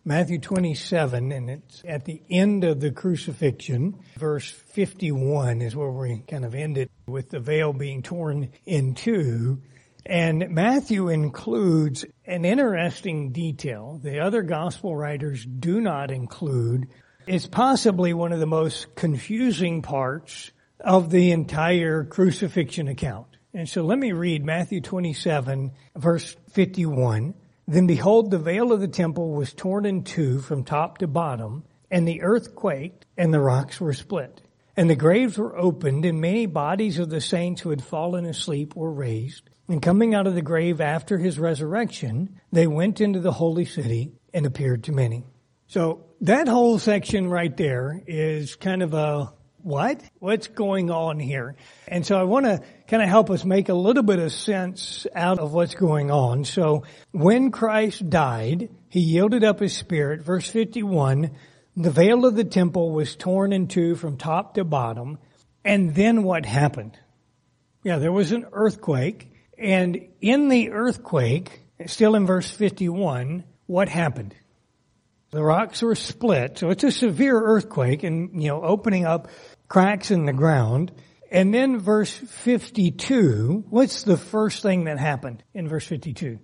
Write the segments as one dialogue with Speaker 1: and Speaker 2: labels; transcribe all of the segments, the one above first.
Speaker 1: Matthew 27, and it's at the end of the crucifixion. Verse 51 is where we kind of ended, with the veil being torn in two. And Matthew includes an interesting detail the other gospel writers do not include. It's possibly one of the most confusing parts of the entire crucifixion account. And so let me read Matthew 27, verse 51. Then behold, the veil of the temple was torn in two from top to bottom, and the earth quaked, and the rocks were split. And the graves were opened, and many bodies of the saints who had fallen asleep were raised. And coming out of the grave after his resurrection, they went into the holy city and appeared to many. So that whole section right there is kind of a what? What's going on here? And so I want to kind of help us make a little bit of sense out of what's going on. So when Christ died, he yielded up his spirit. Verse 51, the veil of the temple was torn in two from top to bottom. And then what happened? Yeah, there was an earthquake. And in the earthquake, still in verse 51, what happened? The rocks were split. So it's a severe earthquake and, opening up cracks in the ground. And then verse 52, what's the first thing that happened in verse 52?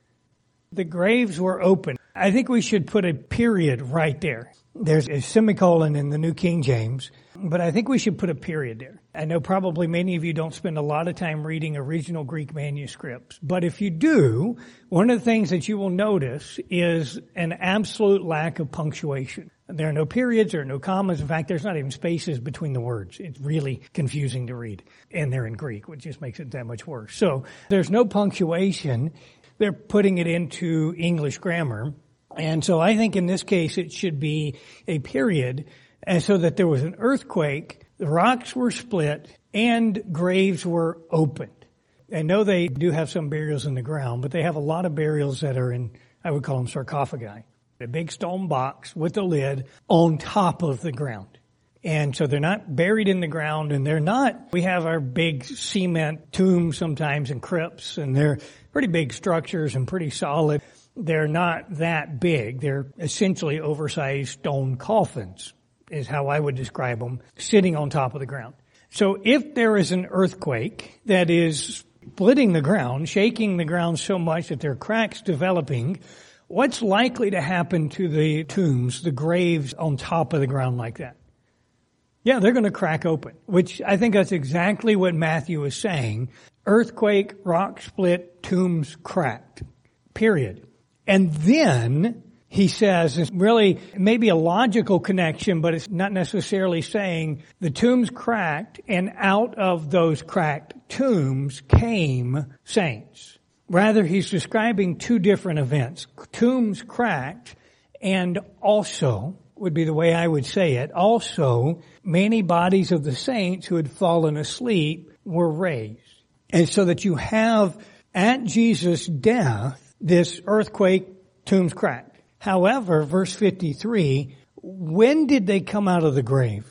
Speaker 1: The graves were open. I think we should put a period right there. There's a semicolon in the New King James, but I think we should put a period there. I know probably many of you don't spend a lot of time reading original Greek manuscripts, but if you do, one of the things that you will notice is an absolute lack of punctuation. There are no periods, there are no commas. In fact, there's not even spaces between the words. It's really confusing to read. And they're in Greek, which just makes it that much worse. So there's no punctuation. They're putting it into English grammar. And so I think in this case it should be a period, and so that there was an earthquake, the rocks were split, and graves were opened. I know they do have some burials in the ground, but they have a lot of burials that are in, I would call them sarcophagi. A big stone box with a lid on top of the ground. And so they're not buried in the ground, and we have our big cement tombs sometimes and crypts, and they're pretty big structures and pretty solid. They're not that big. They're essentially oversized stone coffins, is how I would describe them, sitting on top of the ground. So if there is an earthquake that is splitting the ground, shaking the ground so much that there are cracks developing, what's likely to happen to the tombs, the graves on top of the ground like that? Yeah, they're going to crack open, which I think that's exactly what Matthew is saying. Earthquake, rock split, tombs cracked. Period. And then he says, it's really maybe a logical connection, but it's not necessarily saying the tombs cracked, and out of those cracked tombs came saints. Rather, he's describing two different events. Tombs cracked, and also, would be the way I would say it, also many bodies of the saints who had fallen asleep were raised. And so that you have at Jesus' death, this earthquake, tombs cracked. However, verse 53, when did they come out of the grave?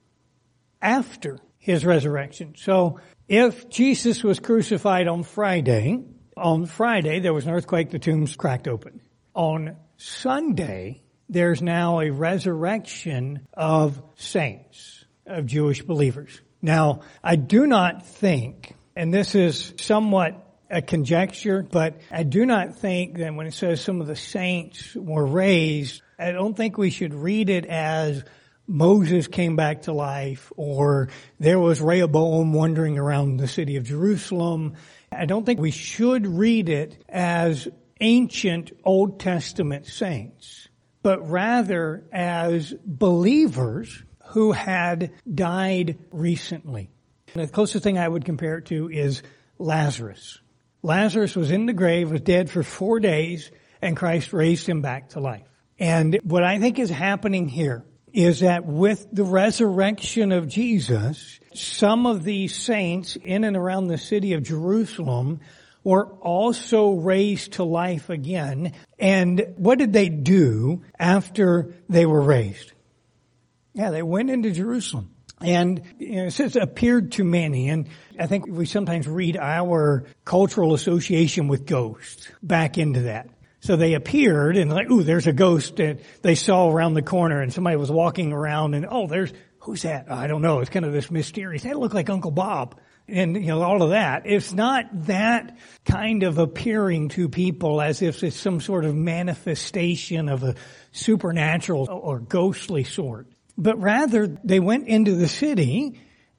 Speaker 1: After his resurrection. So if Jesus was crucified on Friday there was an earthquake, the tombs cracked open. On Sunday, there's now a resurrection of saints, of Jewish believers. Now, I do not think, and this is somewhat a conjecture, but I do not think that when it says some of the saints were raised, I don't think we should read it as Moses came back to life, or there was Rehoboam wandering around the city of Jerusalem. I don't think we should read it as ancient Old Testament saints, but rather as believers who had died recently. And the closest thing I would compare it to is Lazarus. Lazarus was in the grave, was dead for 4 days, and Christ raised him back to life. And what I think is happening here is that with the resurrection of Jesus, some of these saints in and around the city of Jerusalem were also raised to life again. And what did they do after they were raised? Yeah, they went into Jerusalem. And it says appeared to many. And I think we sometimes read our cultural association with ghosts back into that. So they appeared and like, ooh, there's a ghost that they saw around the corner, and somebody was walking around and, oh, who's that? I don't know. It's kind of this mysterious, that looked like Uncle Bob. And, all of that. It's not that kind of appearing to people as if it's some sort of manifestation of a supernatural or ghostly sort. But rather, they went into the city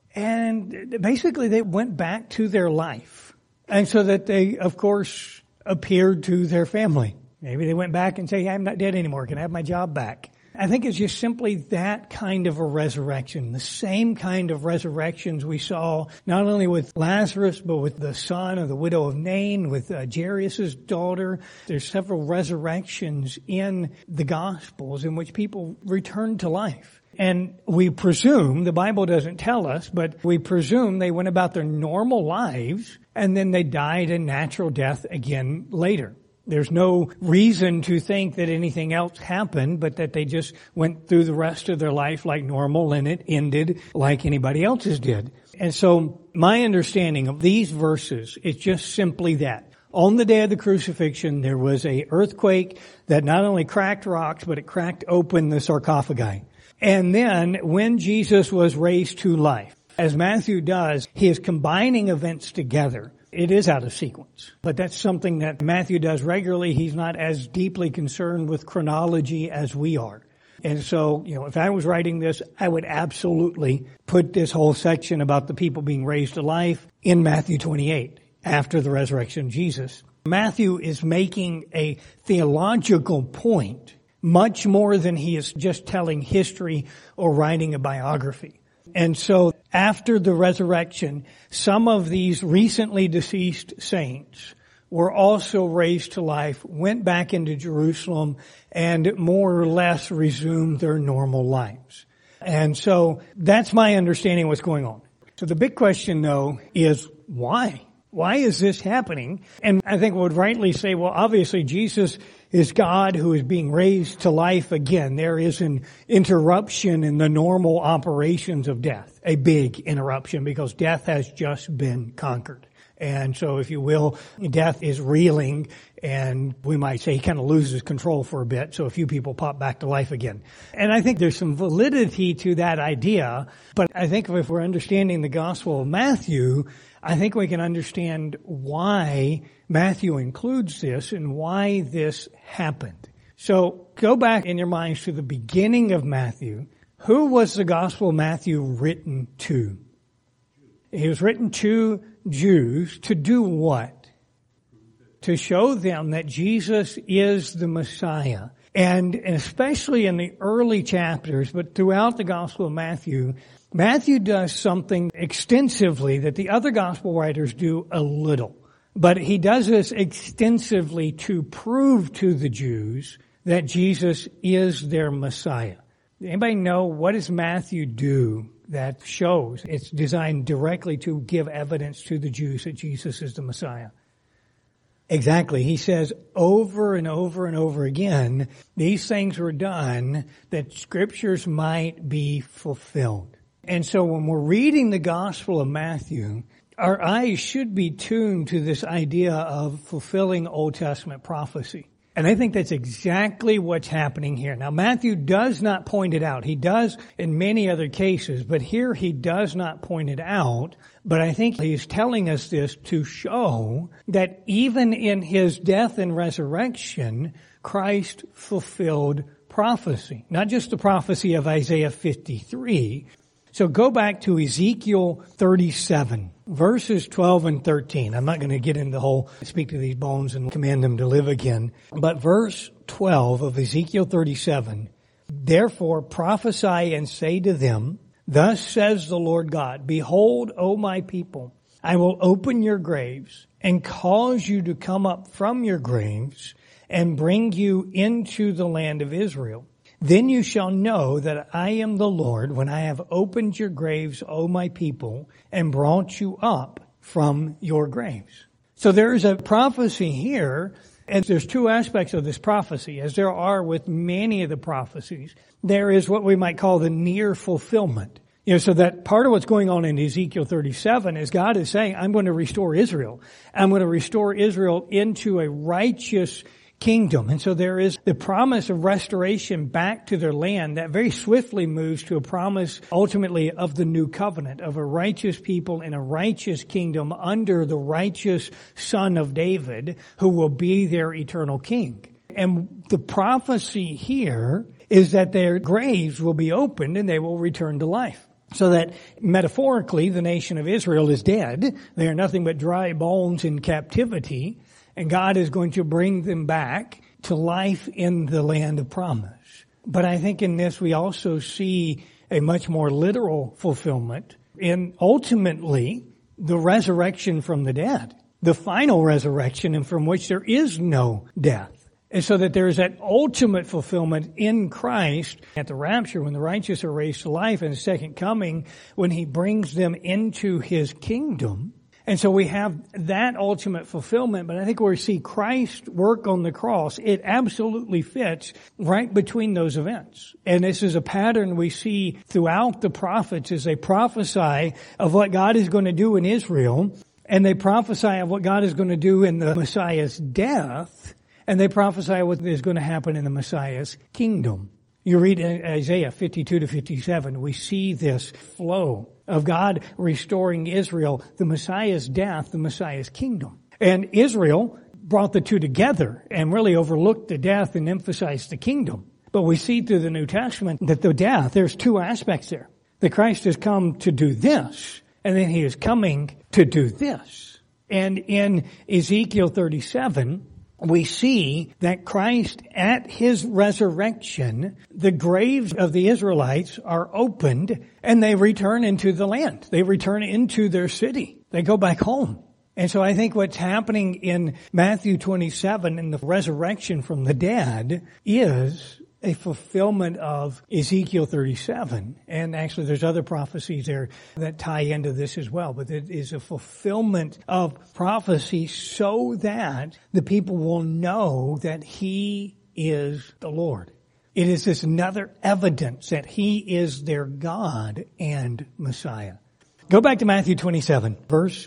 Speaker 1: and basically they went back to their life. And so that they, of course, appeared to their family. Maybe they went back and say, hey, I'm not dead anymore. Can I have my job back? I think it's just simply that kind of a resurrection. The same kind of resurrections we saw not only with Lazarus, but with the son of the widow of Nain, with Jairus' daughter. There's several resurrections in the Gospels in which people return to life. And we presume, the Bible doesn't tell us, but we presume they went about their normal lives and then they died a natural death again later. There's no reason to think that anything else happened, but that they just went through the rest of their life like normal and it ended like anybody else's did. And so my understanding of these verses is just simply that. On the day of the crucifixion, there was an earthquake that not only cracked rocks, but it cracked open the sarcophagi. And then when Jesus was raised to life, as Matthew does, he is combining events together. It is out of sequence, but that's something that Matthew does regularly. He's not as deeply concerned with chronology as we are. And so, if I was writing this, I would absolutely put this whole section about the people being raised to life in Matthew 28, after the resurrection of Jesus. Matthew is making a theological point much more than he is just telling history or writing a biography. And so after the resurrection, some of these recently deceased saints were also raised to life, went back into Jerusalem, and more or less resumed their normal lives. And so that's my understanding of what's going on. So the big question, though, is why? Why is this happening? And I think we would rightly say, well, obviously Jesus is God who is being raised to life again. There is an interruption in the normal operations of death, a big interruption, because death has just been conquered. And so, if you will, death is reeling, and we might say he kind of loses control for a bit, so a few people pop back to life again. And I think there's some validity to that idea, but I think if we're understanding the Gospel of Matthew, I think we can understand why Matthew includes this and why this happened. So go back in your minds to the beginning of Matthew. Who was the Gospel of Matthew written to? It was written to Jews to do what? To show them that Jesus is the Messiah. And especially in the early chapters, but throughout the Gospel of Matthew, Matthew does something extensively that the other Gospel writers do a little. But he does this extensively to prove to the Jews that Jesus is their Messiah. Anybody know what does Matthew do that shows it's designed directly to give evidence to the Jews that Jesus is the Messiah? Exactly. He says over and over and over again, these things were done that scriptures might be fulfilled. And so when we're reading the Gospel of Matthew, our eyes should be tuned to this idea of fulfilling Old Testament prophecy. And I think that's exactly what's happening here. Now, Matthew does not point it out. He does in many other cases, but here he does not point it out. But I think he's telling us this to show that even in his death and resurrection, Christ fulfilled prophecy. Not just the prophecy of Isaiah 53. So go back to Ezekiel 37, verses 12 and 13. I'm not going to get into the whole speak to these bones and command them to live again. But verse 12 of Ezekiel 37, therefore prophesy and say to them, thus says the Lord God, behold, O my people, I will open your graves and cause you to come up from your graves and bring you into the land of Israel. Then you shall know that I am the Lord when I have opened your graves, O my people, and brought you up from your graves. So there is a prophecy here, and there's two aspects of this prophecy, as there are with many of the prophecies. There is what we might call the near fulfillment. So that part of what's going on in Ezekiel 37 is God is saying, I'm going to restore Israel. I'm going to restore Israel into a righteous kingdom. And so there is the promise of restoration back to their land that very swiftly moves to a promise ultimately of the new covenant, of a righteous people in a righteous kingdom under the righteous Son of David who will be their eternal king. And the prophecy here is that their graves will be opened and they will return to life. So that metaphorically the nation of Israel is dead. They are nothing but dry bones in captivity. And God is going to bring them back to life in the land of promise. But I think in this we also see a much more literal fulfillment in ultimately the resurrection from the dead. The final resurrection and from which there is no death. And so that there is that ultimate fulfillment in Christ at the rapture when the righteous are raised to life and His second coming when He brings them into His kingdom. And so we have that ultimate fulfillment, but I think where we see Christ's work on the cross, it absolutely fits right between those events. And this is a pattern we see throughout the prophets as they prophesy of what God is going to do in Israel, and they prophesy of what God is going to do in the Messiah's death, and they prophesy what is going to happen in the Messiah's kingdom. You read Isaiah 52 to 57, we see this flow of God restoring Israel, the Messiah's death, the Messiah's kingdom. And Israel brought the two together and really overlooked the death and emphasized the kingdom. But we see through the New Testament that the death, there's two aspects there. That Christ has come to do this, and then He is coming to do this. And in Ezekiel 37, we see that Christ, at His resurrection, the graves of the Israelites are opened and they return into the land. They return into their city. They go back home. And so I think what's happening in Matthew 27 in the resurrection from the dead is a fulfillment of Ezekiel 37. And actually there's other prophecies there that tie into this as well. But it is a fulfillment of prophecy so that the people will know that He is the Lord. It is this another evidence that He is their God and Messiah. Go back to Matthew 27, verse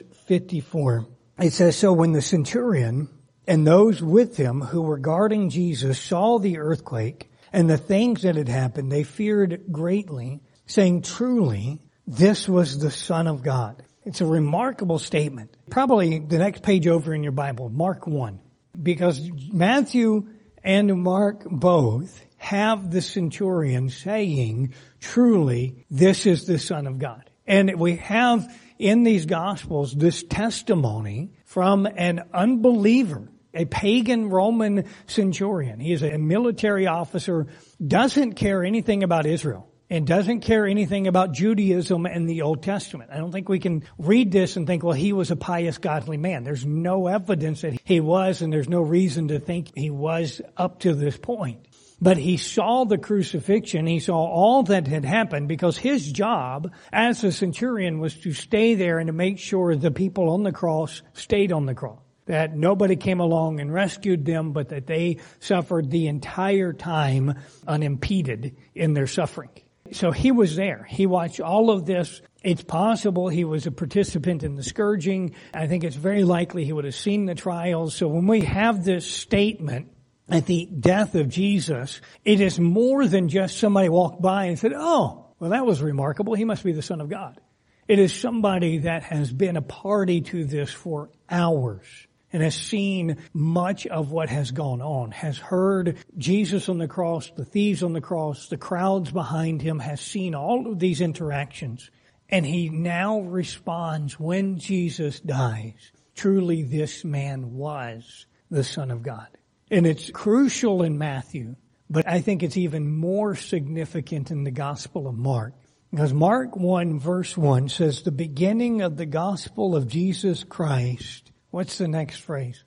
Speaker 1: 54. It says, "So when the centurion and those with him who were guarding Jesus saw the earthquake and the things that had happened, they feared greatly, saying, 'Truly, this was the Son of God.'" It's a remarkable statement. Probably the next page over in your Bible, Mark 1. Because Matthew and Mark both have the centurion saying, "Truly, this is the Son of God." And we have in these Gospels this testimony from an unbeliever, a pagan Roman centurion. He is a military officer, doesn't care anything about Israel, and doesn't care anything about Judaism and the Old Testament. I don't think we can read this and think, well, he was a pious, godly man. There's no evidence that he was, and there's no reason to think he was up to this point. But he saw the crucifixion, he saw all that had happened, because his job as a centurion was to stay there and to make sure the people on the cross stayed on the cross. That nobody came along and rescued them, but that they suffered the entire time unimpeded in their suffering. So he was there. He watched all of this. It's possible he was a participant in the scourging. I think it's very likely he would have seen the trials. So when we have this statement at the death of Jesus, it is more than just somebody walked by and said, "Oh, well, that was remarkable. He must be the Son of God." It is somebody that has been a party to this for hours and has seen much of what has gone on, has heard Jesus on the cross, the thieves on the cross, the crowds behind Him, has seen all of these interactions. And he now responds when Jesus dies, "Truly this man was the Son of God." And it's crucial in Matthew, but I think it's even more significant in the Gospel of Mark. Because Mark 1 verse 1 says, "The beginning of the gospel of Jesus Christ." What's the next phrase?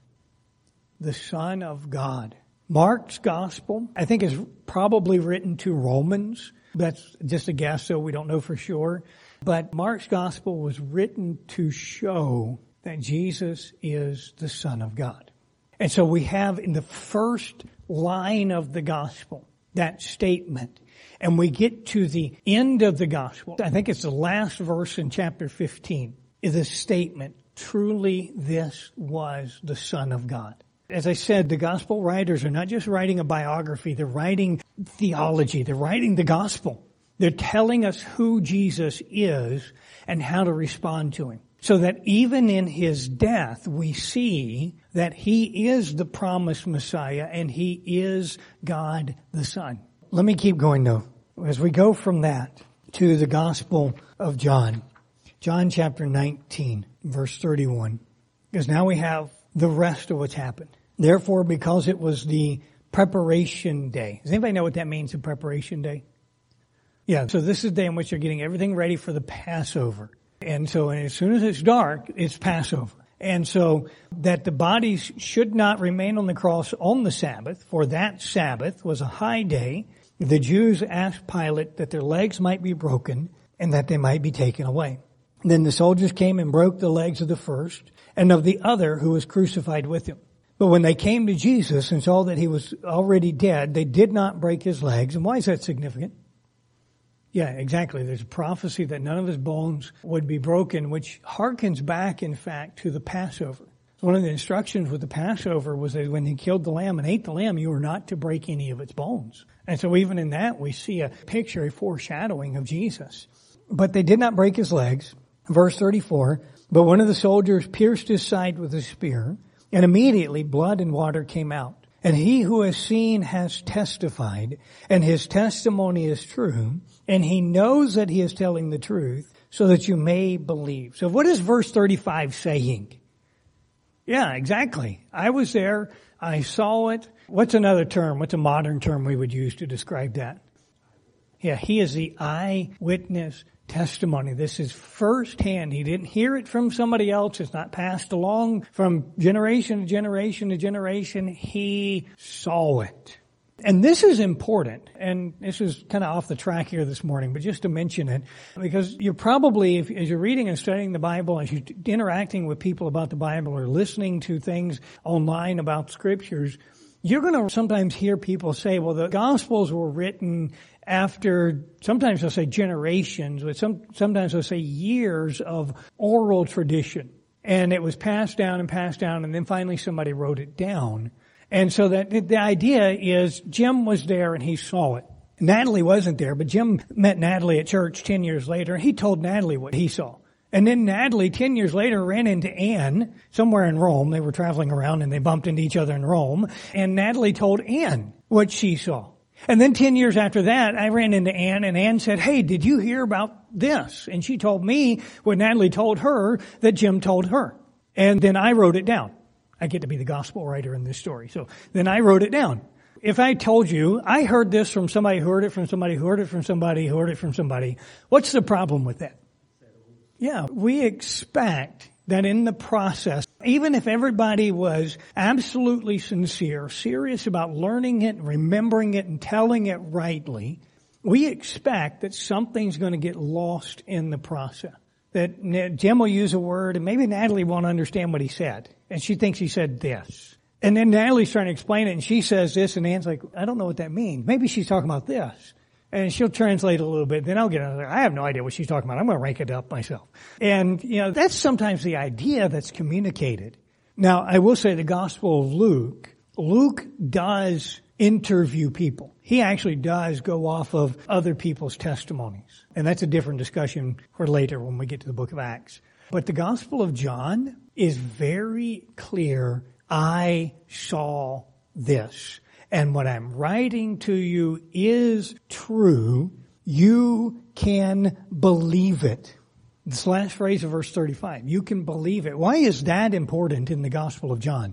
Speaker 1: "The Son of God." Mark's gospel, I think, is probably written to Romans. That's just a guess, so we don't know for sure. But Mark's gospel was written to show that Jesus is the Son of God. And so we have in the first line of the gospel that statement. And we get to the end of the gospel. I think it's the last verse in chapter 15. Is a statement, "Truly this was the Son of God." As I said, the gospel writers are not just writing a biography, they're writing theology, they're writing the gospel. They're telling us who Jesus is and how to respond to him. So that even in his death, we see that he is the promised Messiah and he is God the Son. Let me keep going though. As we go from that to the Gospel of John, John chapter 19, verse 31, because now we have the rest of what's happened. Therefore, because it was the preparation day. Does anybody know what that means, the preparation day? Yeah, so this is the day in which they're getting everything ready for the Passover. And so as soon as it's dark, it's Passover. And so that the bodies should not remain on the cross on the Sabbath, for that Sabbath was a high day. The Jews asked Pilate that their legs might be broken and that they might be taken away. Then the soldiers came and broke the legs of the first and of the other who was crucified with him. But when they came to Jesus and saw that he was already dead, they did not break his legs. And why is that significant? Yeah, exactly. There's a prophecy that none of his bones would be broken, which harkens back, in fact, to the Passover. One of the instructions with the Passover was that when he killed the lamb and ate the lamb, you were not to break any of its bones. And so even in that, we see a picture, a foreshadowing of Jesus. But they did not break his legs. Verse 34, but one of the soldiers pierced his side with a spear, and immediately blood and water came out. And he who has seen has testified, and his testimony is true, and he knows that he is telling the truth, so that you may believe. So what is verse 35 saying? Yeah, exactly. I was there. I saw it. What's another term? What's a modern term we would use to describe that? Yeah, he is the eyewitness testimony. This is firsthand. He didn't hear it from somebody else. It's not passed along from generation to generation to generation. He saw it. And this is important. And this is kind of off the track here this morning, but just to mention it, because you're probably, as you're reading and studying the Bible, as you're interacting with people about the Bible or listening to things online about scriptures, you're going to sometimes hear people say, well, the Gospels were written after, sometimes they'll say generations, but sometimes they'll say years of oral tradition. And it was passed down, and then finally somebody wrote it down. And so that the idea is Jim was there and he saw it. Natalie wasn't there, but Jim met Natalie at church 10 years later, and he told Natalie what he saw. And then Natalie, 10 years later, ran into Ann somewhere in Rome. They were traveling around and they bumped into each other in Rome. And Natalie told Ann what she saw. And then 10 years after that, I ran into Ann, and Ann said, hey, did you hear about this? And she told me what Natalie told her that Jim told her. And then I wrote it down. I get to be the gospel writer in this story. So then I wrote it down. If I told you, I heard this from somebody who heard it from somebody who heard it from somebody who heard it from somebody, what's the problem with that? Yeah, we expect that in the process, even if everybody was absolutely sincere, serious about learning it, remembering it, and telling it rightly, we expect that something's going to get lost in the process. That Jim will use a word, and maybe Natalie won't understand what he said, and she thinks he said this. And then Natalie's trying to explain it, and she says this, and Ann's like, I don't know what that means. Maybe she's talking about this. And she'll translate a little bit, then I'll get another. I have no idea what she's talking about. I'm going to rank it up myself. And, that's sometimes the idea that's communicated. Now, I will say the Gospel of Luke does interview people. He actually does go off of other people's testimonies. And that's a different discussion for later when we get to the book of Acts. But the Gospel of John is very clear. I saw this. And what I'm writing to you is true. You can believe it. This last phrase of verse 35, you can believe it. Why is that important in the Gospel of John?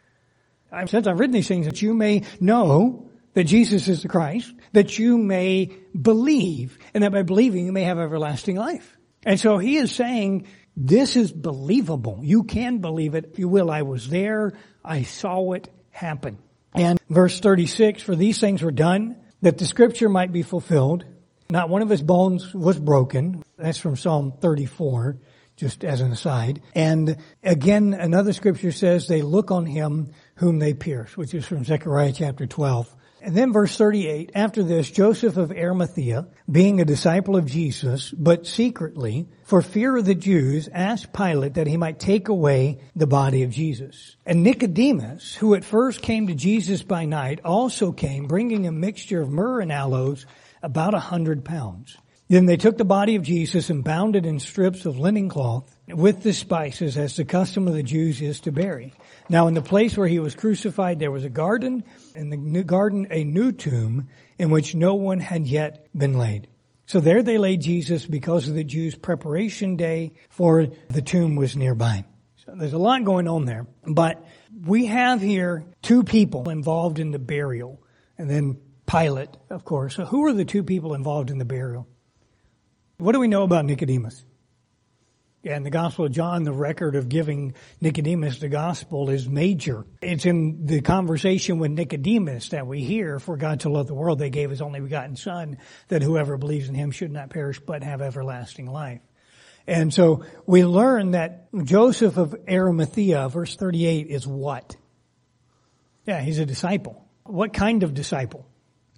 Speaker 1: Since I've written these things, that you may know that Jesus is the Christ, that you may believe, and that by believing you may have everlasting life. And so he is saying, this is believable. You can believe it. If you will, I was there. I saw it happen. And verse 36, for these things were done, that the scripture might be fulfilled. Not one of his bones was broken. That's from Psalm 34, just as an aside. And again, another scripture says they look on him whom they pierced, which is from Zechariah chapter 12. And then verse 38, after this, Joseph of Arimathea, being a disciple of Jesus, but secretly, for fear of the Jews, asked Pilate that he might take away the body of Jesus. And Nicodemus, who at first came to Jesus by night, also came, bringing a mixture of myrrh and aloes, about 100 pounds. Then they took the body of Jesus and bound it in strips of linen cloth with the spices, as the custom of the Jews is to bury. Now in the place where he was crucified there was a garden, and the new garden a new tomb, in which no one had yet been laid. So there they laid Jesus because of the Jews' preparation day, for the tomb was nearby. So there's a lot going on there. But we have here two people involved in the burial, and then Pilate, of course. So who are the two people involved in the burial? What do we know about Nicodemus? Yeah, in the Gospel of John, the record of giving Nicodemus the gospel is major. It's in the conversation with Nicodemus that we hear, for God so loved the world, they gave his only begotten Son, that whoever believes in him should not perish but have everlasting life. And so we learn that Joseph of Arimathea, verse 38, is what? Yeah, he's a disciple. What kind of disciple?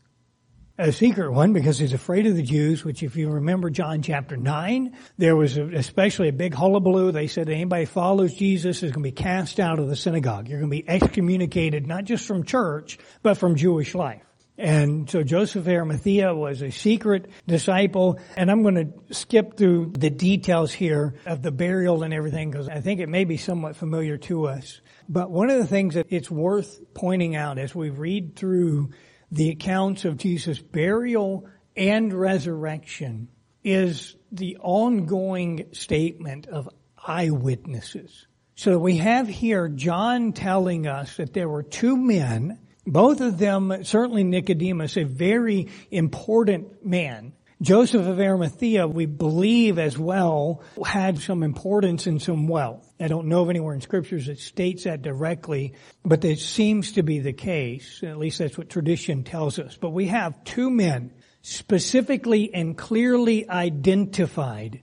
Speaker 1: A secret one, because he's afraid of the Jews, which if you remember John chapter 9, there was especially a big hullabaloo. They said anybody who follows Jesus is going to be cast out of the synagogue. You're going to be excommunicated, not just from church, but from Jewish life. And so Joseph of Arimathea was a secret disciple, and I'm going to skip through the details here of the burial and everything, because I think it may be somewhat familiar to us. But one of the things that it's worth pointing out as we read through the accounts of Jesus' burial and resurrection is the ongoing statement of eyewitnesses. So we have here John telling us that there were two men, both of them, certainly Nicodemus, a very important man. Joseph of Arimathea, we believe as well, had some importance and some wealth. I don't know of anywhere in scriptures that states that directly, but it seems to be the case. At least that's what tradition tells us. But we have two men specifically and clearly identified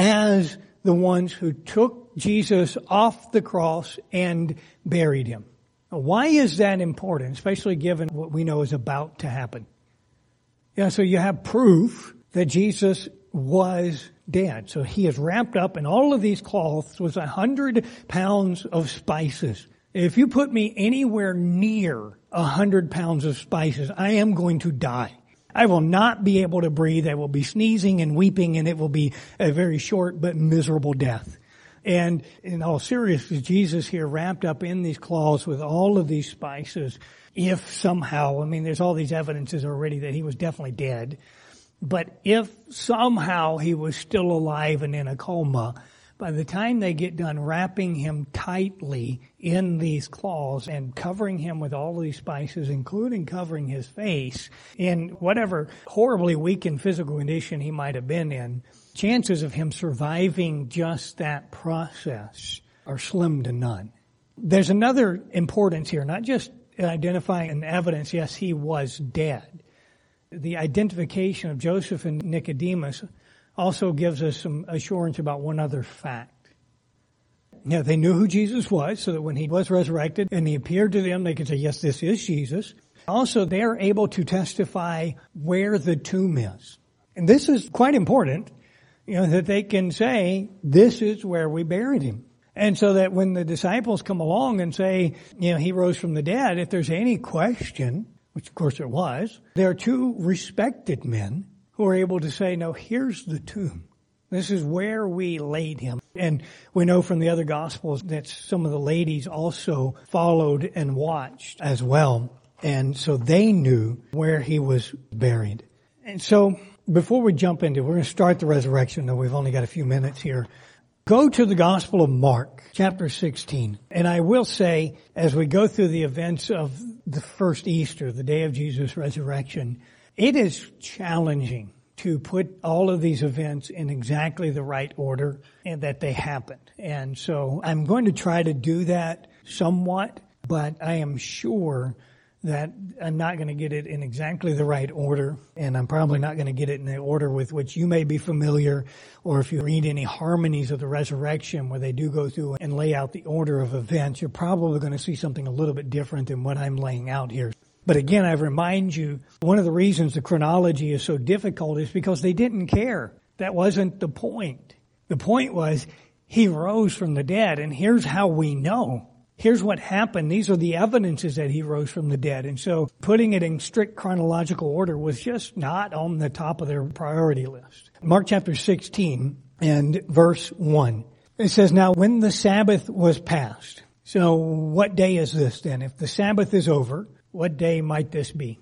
Speaker 1: as the ones who took Jesus off the cross and buried him. Now, why is that important, especially given what we know is about to happen? Yeah, so you have proof that Jesus was dead. So he is wrapped up in all of these cloths with 100 pounds of spices. If you put me anywhere near 100 pounds of spices, I am going to die. I will not be able to breathe. I will be sneezing and weeping, and it will be a very short but miserable death. And in all seriousness, Jesus here wrapped up in these cloths with all of these spices. If somehow, I mean, there's all these evidences already that he was definitely dead. But if somehow he was still alive and in a coma, by the time they get done wrapping him tightly in these cloths and covering him with all of these spices, including covering his face, in whatever horribly weakened physical condition he might have been in, chances of him surviving just that process are slim to none. There's another importance here, not just identifying an evidence, yes, he was dead. The identification of Joseph and Nicodemus also gives us some assurance about one other fact. Yeah, they knew who Jesus was, so that when he was resurrected and he appeared to them, they could say, yes, this is Jesus. Also, they are able to testify where the tomb is. And this is quite important, that they can say, this is where we buried him. And so that when the disciples come along and say, he rose from the dead, if there's any question, which of course there was, there are two respected men who are able to say, no, here's the tomb. This is where we laid him. And we know from the other Gospels that some of the ladies also followed and watched as well. And so they knew where he was buried. And so before we jump into it, we're going to start the resurrection, though we've only got a few minutes here. Go to the Gospel of Mark, chapter 16. And I will say, as we go through the events of the first Easter, the day of Jesus' resurrection, it is challenging to put all of these events in exactly the right order and that they happened. And so I'm going to try to do that somewhat, but I am sure that I'm not going to get it in exactly the right order, and I'm probably not going to get it in the order with which you may be familiar, or if you read any harmonies of the resurrection where they do go through and lay out the order of events, you're probably going to see something a little bit different than what I'm laying out here. But again, I remind you, one of the reasons the chronology is so difficult is because they didn't care. That wasn't the point. The point was, he rose from the dead, and here's how we know. Here's what happened. These are the evidences that he rose from the dead. And so putting it in strict chronological order was just not on the top of their priority list. Mark chapter 16 and verse 1. It says, now when the Sabbath was past. So what day is this then? If the Sabbath is over, what day might this be?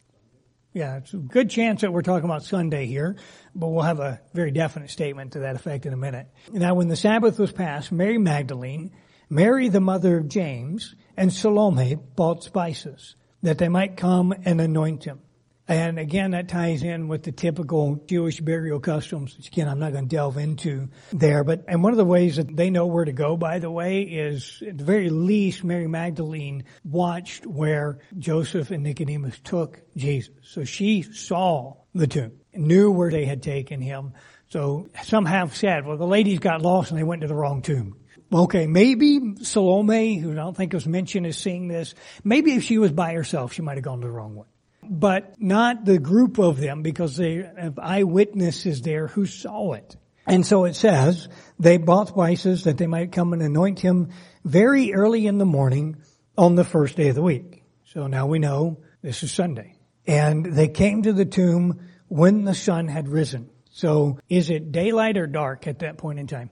Speaker 1: Yeah, it's a good chance that we're talking about Sunday here, but we'll have a very definite statement to that effect in a minute. Now when the Sabbath was past, Mary Magdalene, Mary the mother of James, and Salome bought spices that they might come and anoint him. And again, that ties in with the typical Jewish burial customs, which again, I'm not going to delve into there. And one of the ways that they know where to go, by the way, is at the very least, Mary Magdalene watched where Joseph and Nicodemus took Jesus. So she saw the tomb, knew where they had taken him. So some have said, well, the ladies got lost and they went to the wrong tomb. Okay, maybe Salome, who I don't think was mentioned as seeing this, maybe if she was by herself, she might have gone to the wrong one. But not the group of them, because they have eyewitnesses there who saw it. And so it says, they bought spices that they might come and anoint him very early in the morning on the first day of the week. So now we know this is Sunday. And they came to the tomb when the sun had risen. So is it daylight or dark at that point in time?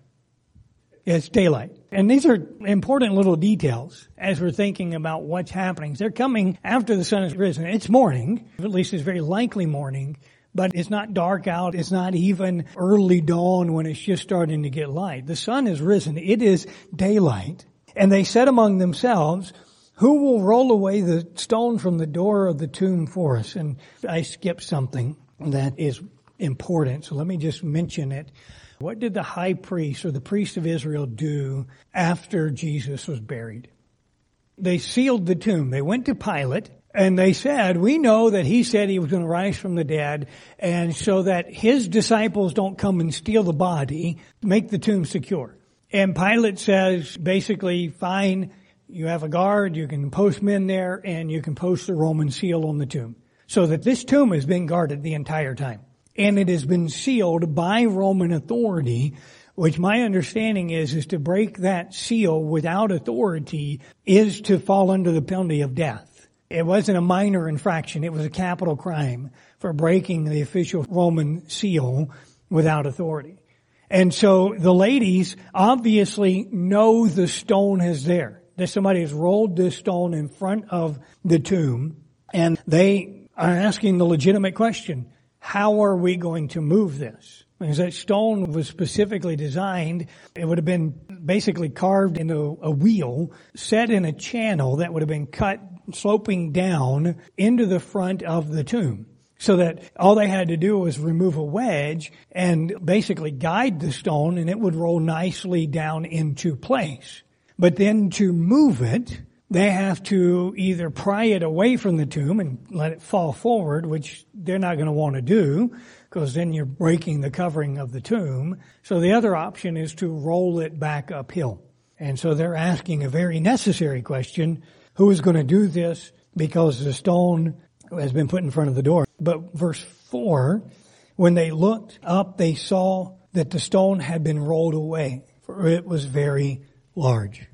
Speaker 1: It's daylight. And these are important little details as we're thinking about what's happening. They're coming after the sun has risen. It's morning, at least it's very likely morning, but it's not dark out. It's not even early dawn when it's just starting to get light. The sun has risen. It is daylight. And they said among themselves, who will roll away the stone from the door of the tomb for us? And I skipped something that is important, so let me just mention it. What did the high priest or the priest of Israel do after Jesus was buried? They sealed the tomb. They went to Pilate and they said, we know that he said he was going to rise from the dead, and so that his disciples don't come and steal the body, make the tomb secure. And Pilate says, basically, fine, you have a guard, you can post men there, and you can post the Roman seal on the tomb. So that this tomb has been guarded the entire time. And it has been sealed by Roman authority, which my understanding is to break that seal without authority is to fall under the penalty of death. It wasn't a minor infraction. It was a capital crime for breaking the official Roman seal without authority. And so the ladies obviously know the stone is there. That somebody has rolled this stone in front of the tomb, and they are asking the legitimate question, how are we going to move this? Because that stone was specifically designed, it would have been basically carved into a wheel, set in a channel that would have been cut, sloping down into the front of the tomb. So that all they had to do was remove a wedge and basically guide the stone, and it would roll nicely down into place. But then to move it, they have to either pry it away from the tomb and let it fall forward, which they're not going to want to do, because then you're breaking the covering of the tomb. So the other option is to roll it back uphill. And so they're asking a very necessary question, who is going to do this? Because the stone has been put in front of the door. But verse 4, when they looked up, they saw that the stone had been rolled away, for it was very large.